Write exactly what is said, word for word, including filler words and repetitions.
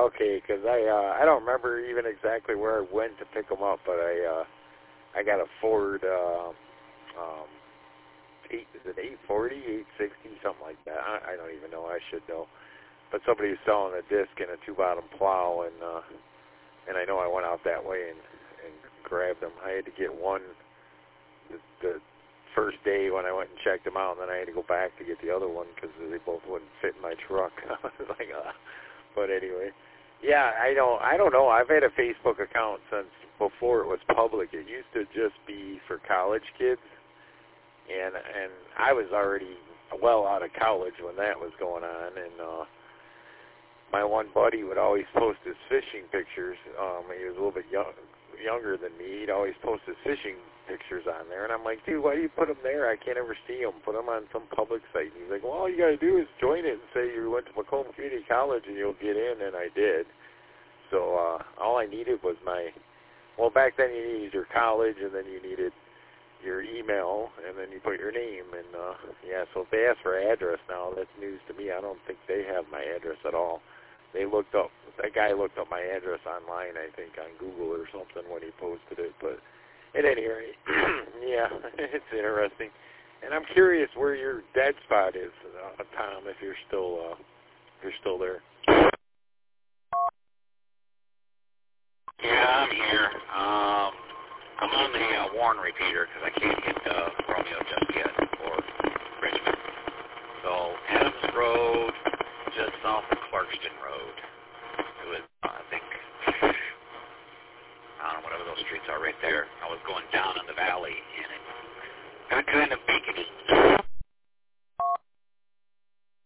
okay, because I uh, I don't remember even exactly where I went to pick them up, but I uh, I got a Ford uh, um, eight is it eight forty, eight sixty, something like that. I, I don't even know. I should know. But somebody was selling a disc and a two-bottom plow, and uh, and I know I went out that way and, and grabbed them. I had to get one the, the first day when I went and checked them out, and then I had to go back to get the other one because they both wouldn't fit in my truck. I was like, uh, but anyway, yeah, I don't, I don't know. I've had a Facebook account since before it was public. It used to just be for college kids, and and I was already well out of college when that was going on, and uh, my one buddy would always post his fishing pictures. Um, he was a little bit young, younger than me. He'd always post his fishing pictures on there, and I'm like, dude, why do you put them there? I can't ever see them. Put them on some public site. And he's like, well, all you got to do is join it and say you went to Macomb Community College, and you'll get in, and I did. So uh, all I needed was my, well, back then you needed your college, and then you needed your email, and then you put your name, and uh, yeah, so if they ask for address now, that's news to me. I don't think they have my address at all. They looked up, that guy looked up my address online, I think, on Google or something when he posted it, but at any rate, yeah, it's interesting. And I'm curious where your dead spot is, uh, Tom, if you're still, uh, if you're still there. Yeah, I'm here. Um, I'm on the uh, Warren repeater because I can't get uh,